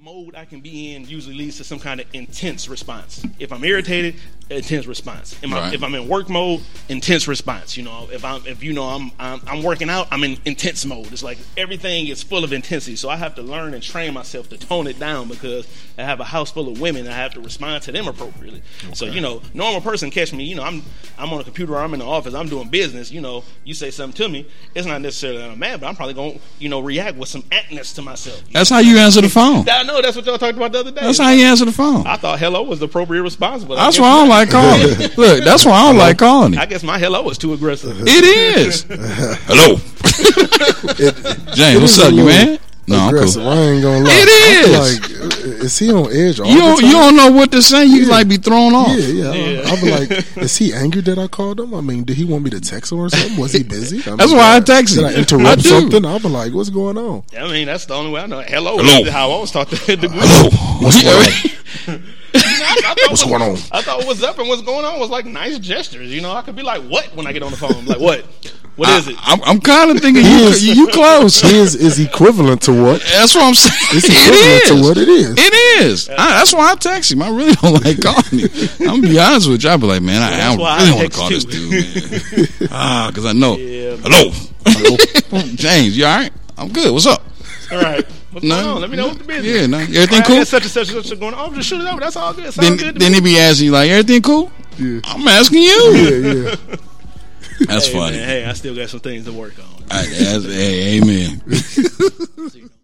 mode I can be in usually leads to some kind of intense response. If I'm irritated, intense response. If I'm in work mode, intense response. You know, if I'm working out, I'm in intense mode. It's like everything is full of intensity. So I have to learn and train myself to tone it down because I have a house full of women. I have to respond to them appropriately. Okay. So normal person catch me. I'm on a computer or I'm in the office. I'm doing business. You say something to me. It's not necessarily that I'm mad, but I'm probably gonna react with some aptness to myself. That's how you answer the phone. I know that's what y'all talked about the other day. That's how you answer the phone. I thought hello was the appropriate response, but that's why I don't like calling. Look, that's why I don't like calling it. I guess my hello was too aggressive. It is. Hello, James. What's up, you man? No, aggressive. I'm cool. I ain't gonna lie. It is. Is he on edge all you the time? You don't know what to say. You like be thrown off. Yeah. I'll be like, is he angry that I called him? I mean, did he want me to text him or something? Was he busy? That's why I text him. Did I interrupt something? I'll be like, what's going on? I mean, that's the only way I know. Hello. Is how I always talk to the group. Hello. What's going on? What's going on? I thought what's up and what's going on was like nice gestures. I could be like, what when I get on the phone? I'm like, what? What is it? I'm kind of thinking you close. His is equivalent to what? That's what I'm saying. It's equivalent to what it is. It is. That's why I text him. I really don't like calling him. I'm gonna be honest with you. I'll be like, man, I don't really want to call this dude, man. Because I know. Yeah, hello. James, you all right? I'm good. What's up? All right. What's going on? Let me know what the business. Yeah, no. Everything cool? Such and such going on. Just shoot it over. That's all good. Then he be asking you like, everything cool? Yeah. I'm asking you. Yeah. That's funny. Man, I still got some things to work on. Hey, amen.